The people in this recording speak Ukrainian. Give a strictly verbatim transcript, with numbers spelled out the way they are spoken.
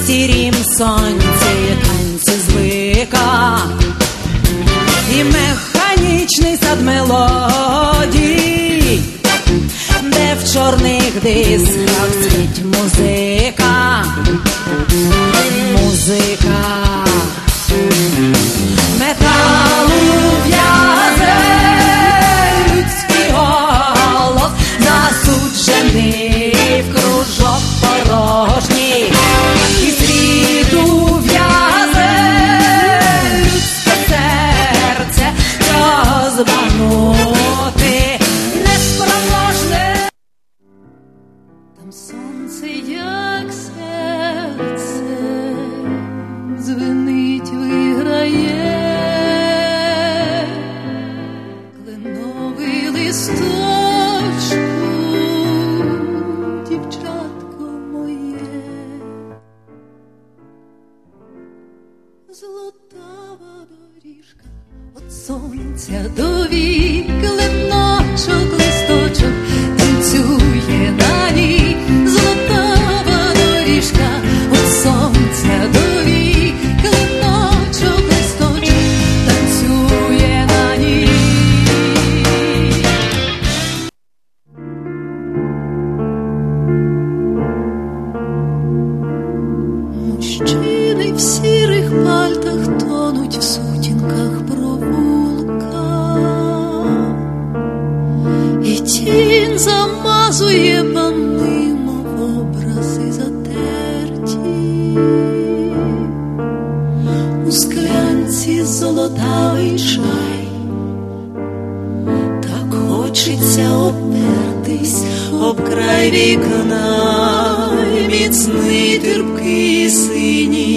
сірім сонці танці звика, і механічний сад мелодій, де в чорних дисках цвіть музика, музика. Металу в'язе людський голос, засуджений в кружок порожній, і світу в'язе людське серце, розбагнути неспроможне. Там сонце, як серце, дзвенить, виграє, кленовий листочку, дівчатко моє, золотава доріжка от сонця до вік, кленочок, листочок танцює на ній, золотава доріжка от сонця до вік, кленочок, листочок танцює на ній. Мужчини в сірих пальтах тонуть в сутінках провулка, і тінь замазує пани, мов образи затерті. У склянці золотавий чай, так хочеться опертись об край вікна, міцний, терпкий, синій